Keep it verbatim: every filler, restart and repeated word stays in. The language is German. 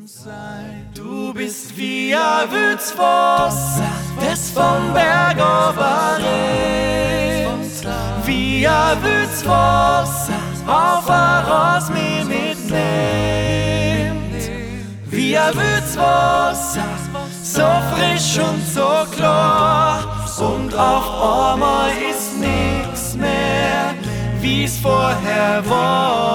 Du bist wie ein Würzwasser, das vom Berg runterrinnt. Wie ein Würzwasser auf ein Rasenmäher mitnimmt. Wie ein Würzwasser, so frisch und so klar. Und auf einmal ist nix mehr, wie's vorher war.